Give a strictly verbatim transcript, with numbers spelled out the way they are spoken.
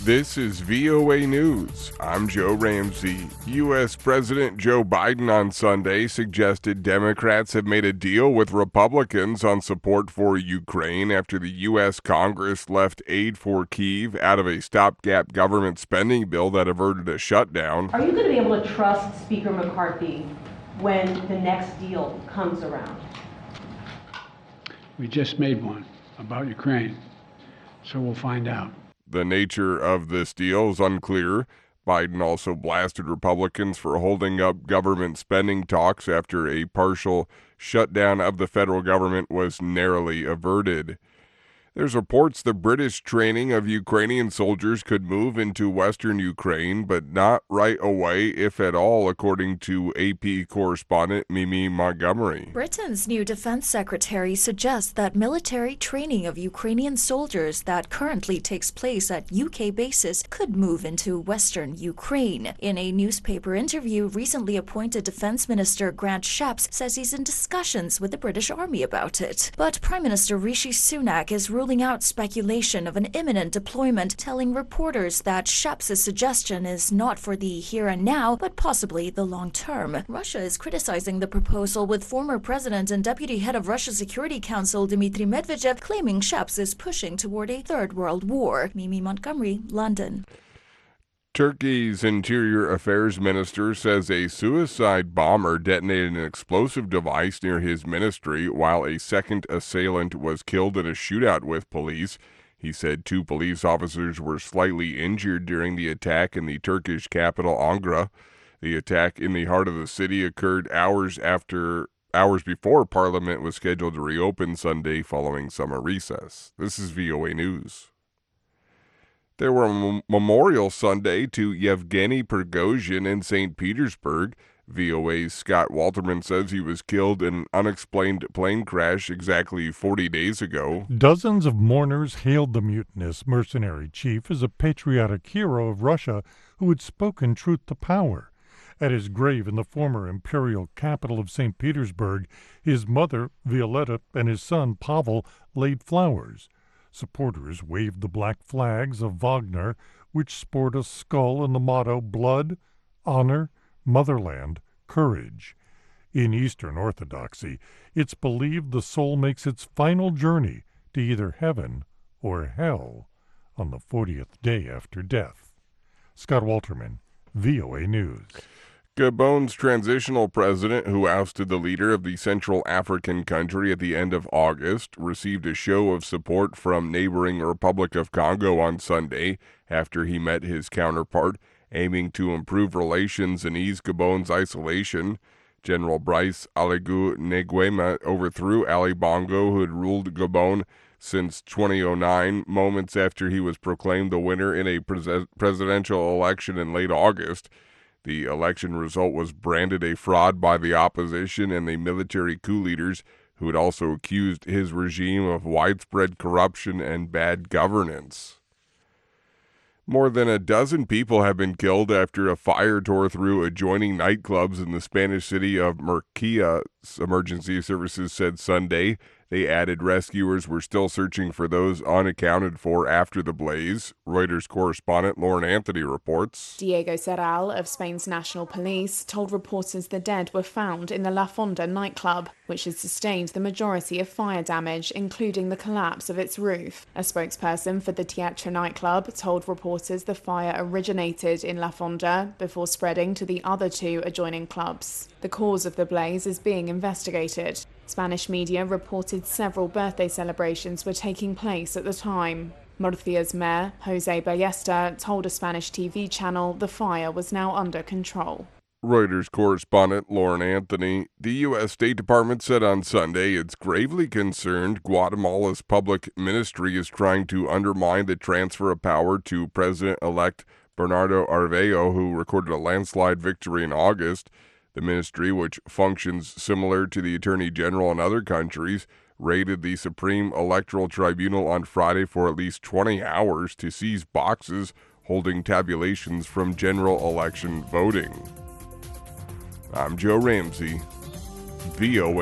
This is V O A News. I'm Joe Ramsey. U S. President Joe Biden on Sunday suggested Democrats have made a deal with Republicans on support for Ukraine after the U S. Congress left aid for Kyiv out of a stopgap government spending bill that averted a shutdown. Are you going to be able to trust Speaker McCarthy when the next deal comes around? We just made one about Ukraine, so we'll find out. The nature of this deal is unclear. Biden also blasted Republicans for holding up government spending talks after a partial shutdown of the federal government was narrowly averted. There's reports the British training of Ukrainian soldiers could move into western Ukraine, but not right away, if at all, according to A P correspondent Mimi Montgomery. Britain's new defense secretary suggests that military training of Ukrainian soldiers that currently takes place at U K bases could move into western Ukraine. In a newspaper interview, recently appointed Defense Minister Grant Shapps says he's in discussions with the British Army about it. But Prime Minister Rishi Sunak is ruling out speculation of an imminent deployment, telling reporters that Shapps' suggestion is not for the here and now, but possibly the long term. Russia is criticizing the proposal, with former president and deputy head of Russia's Security Council Dmitry Medvedev claiming Shapps is pushing toward a third world war. Mimi Montgomery, London. Turkey's Interior Affairs Minister says a suicide bomber detonated an explosive device near his ministry while a second assailant was killed in a shootout with police. He said two police officers were slightly injured during the attack in the Turkish capital, Ankara. The attack in the heart of the city occurred hours after hours before Parliament was scheduled to reopen Sunday following summer recess. This is V O A News. There were a memorial Sunday to Yevgeny Prigozhin in Saint Petersburg. V O A's Scott Walterman says he was killed in an unexplained plane crash exactly forty days ago. Dozens of mourners hailed the mutinous mercenary chief as a patriotic hero of Russia who had spoken truth to power. At his grave in the former imperial capital of Saint Petersburg, his mother, Violetta, and his son, Pavel, laid flowers. Supporters waved the black flags of Wagner, which sport a skull and the motto Blood, Honor, Motherland, Courage. In Eastern Orthodoxy, it's believed the soul makes its final journey to either heaven or hell on the fortieth day after death. Scott Walterman, V O A News. Gabon's transitional president, who ousted the leader of the Central African country at the end of August, received a show of support from neighboring Republic of Congo on Sunday after he met his counterpart, aiming to improve relations and ease Gabon's isolation. General Brice Oligui Nguema overthrew Ali Bongo, who had ruled Gabon since twenty oh nine, moments after he was proclaimed the winner in a pres- presidential election in late August. The election result was branded a fraud by the opposition and the military coup leaders, who had also accused his regime of widespread corruption and bad governance. More than a dozen people have been killed after a fire tore through adjoining nightclubs in the Spanish city of Murcia, emergency services said Sunday. They added rescuers were still searching for those unaccounted for after the blaze. Reuters correspondent Lauren Anthony reports. Diego Serral of Spain's National Police told reporters the dead were found in the La Fonda nightclub, which has sustained the majority of fire damage, including the collapse of its roof. A spokesperson for the Teatro nightclub told reporters the fire originated in La Fonda before spreading to the other two adjoining clubs. The cause of the blaze is being investigated. Spanish media reported several birthday celebrations were taking place at the time. Murcia's mayor, Jose Ballesta, told a Spanish T V channel the fire was now under control. Reuters correspondent Lauren Anthony. The U S. State Department said on Sunday it's gravely concerned Guatemala's public ministry is trying to undermine the transfer of power to President-elect Bernardo Arevalo, who recorded a landslide victory in August. The ministry, which functions similar to the Attorney General in other countries, raided the Supreme Electoral Tribunal on Friday for at least twenty hours to seize boxes holding tabulations from general election voting. I'm Joe Ramsey, V O A.